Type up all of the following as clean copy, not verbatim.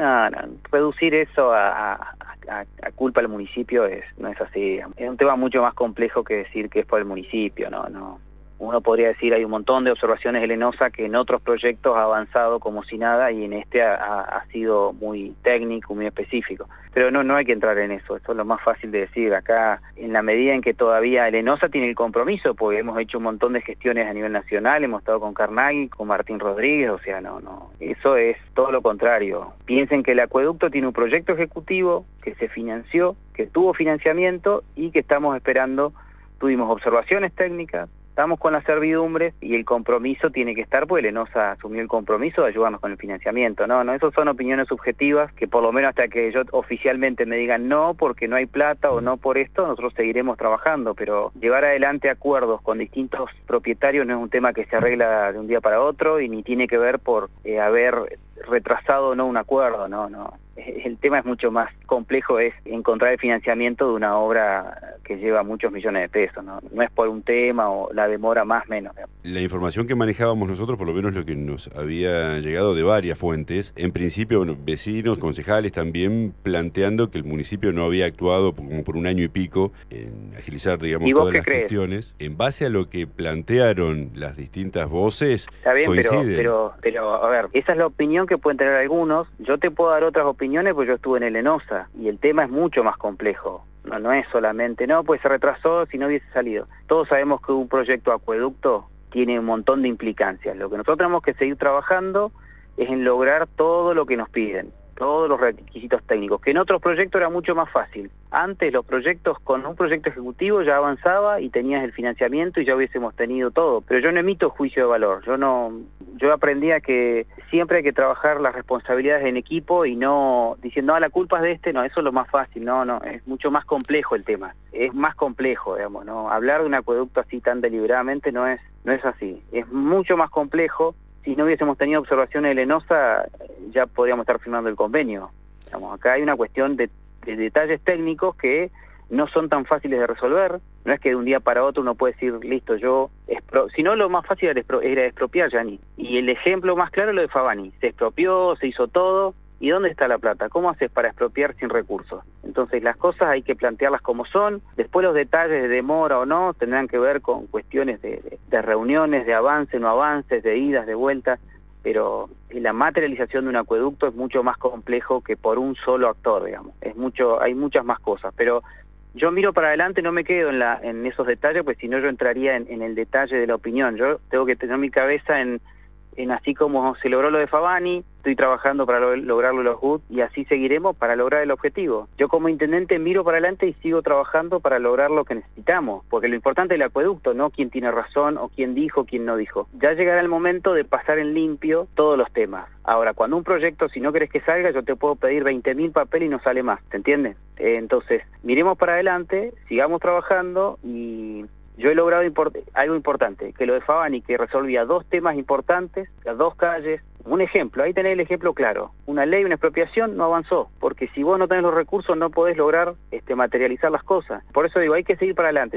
No, no, reducir eso a culpa del municipio no es así. Es un tema mucho más complejo que decir que es por el municipio, no. Uno podría decir, hay un montón de observaciones de Lenosa que en otros proyectos ha avanzado como si nada y en este ha sido muy técnico, muy específico. Pero no hay que entrar en eso es lo más fácil de decir. Acá, en la medida en que todavía Lenosa tiene el compromiso, porque hemos hecho un montón de gestiones a nivel nacional, hemos estado con Carnaghi, con Martín Rodríguez, o sea, no. Eso es todo lo contrario. Piensen que el acueducto tiene un proyecto ejecutivo que se financió, que tuvo financiamiento y que estamos esperando. Tuvimos observaciones técnicas, estamos con las servidumbres y el compromiso tiene que estar, porque Lenosa asumió el compromiso de ayudarnos con el financiamiento. No, esas son opiniones subjetivas que por lo menos hasta que yo oficialmente me digan no porque no hay plata o no por esto, nosotros seguiremos trabajando, pero llevar adelante acuerdos con distintos propietarios no es un tema que se arregla de un día para otro y ni tiene que ver por haber retrasado o no un acuerdo, no. El tema es mucho más complejo, es encontrar el financiamiento de una obra que lleva muchos millones de pesos, no es por un tema o la demora más menos. La información que manejábamos nosotros, por lo menos lo que nos había llegado de varias fuentes, en principio, bueno, vecinos, concejales también planteando que el municipio no había actuado como por un año y pico en agilizar, digamos, todas las gestiones. En base a lo que plantearon las distintas voces, está bien, coinciden. Pero a ver, esa es la opinión que pueden tener algunos. Yo te puedo dar otras opiniones porque yo estuve en el Lenosa y el tema es mucho más complejo. No es solamente, pues se retrasó si no hubiese salido. Todos sabemos que un proyecto de acueducto tiene un montón de implicancias. Lo que nosotros tenemos que seguir trabajando es en lograr todo lo que nos piden, todos los requisitos técnicos, que en otros proyectos era mucho más fácil. Antes los proyectos, con un proyecto ejecutivo ya avanzaba y tenías el financiamiento y ya hubiésemos tenido todo. Pero yo no emito juicio de valor, yo aprendí a que siempre hay que trabajar las responsabilidades en equipo y no diciendo, la culpa es de este, no, eso es lo más fácil, no, es mucho más complejo el tema, es más complejo, digamos, no, hablar de un acueducto así tan deliberadamente no es así, es mucho más complejo. Si no hubiésemos tenido observaciones de Lenosa, ya podríamos estar firmando el convenio. Digamos, acá hay una cuestión de detalles técnicos que no son tan fáciles de resolver. No es que de un día para otro uno puede decir, listo, sino lo más fácil era expropiar, Gianni. Y el ejemplo más claro es lo de Fabani. Se expropió, se hizo todo. ¿Y dónde está la plata? ¿Cómo haces para expropiar sin recursos? Entonces las cosas hay que plantearlas como son. Después los detalles de demora o no tendrán que ver con cuestiones de reuniones, de avance, no avances, de idas, de vueltas. Pero la materialización de un acueducto es mucho más complejo que por un solo actor, digamos. Hay muchas más cosas. Pero yo miro para adelante, no me quedo en esos detalles, pues si no yo entraría en el detalle de la opinión. Yo tengo que tener mi cabeza en así como se logró lo de Fabani, estoy trabajando para lograrlo los GUT y así seguiremos para lograr el objetivo. Yo como intendente miro para adelante y sigo trabajando para lograr lo que necesitamos, porque lo importante es el acueducto, no quién tiene razón o quién dijo, quién no dijo. Ya llegará el momento de pasar en limpio todos los temas. Ahora, cuando un proyecto, si no querés que salga, yo te puedo pedir 20.000 papeles y no sale más, ¿te entiendes? Entonces, miremos para adelante, sigamos trabajando y yo he logrado algo importante, que lo de Fabani, que resolvía 2 temas importantes, las 2 calles. Un ejemplo, ahí tenés el ejemplo claro. Una ley, una expropiación no avanzó, porque si vos no tenés los recursos no podés lograr materializar las cosas. Por eso digo, hay que seguir para adelante.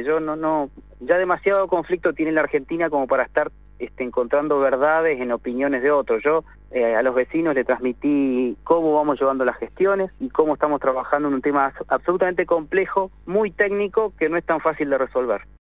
Ya demasiado conflicto tiene la Argentina como para estar encontrando verdades en opiniones de otros. Yo a los vecinos le transmití cómo vamos llevando las gestiones y cómo estamos trabajando en un tema absolutamente complejo, muy técnico, que no es tan fácil de resolver.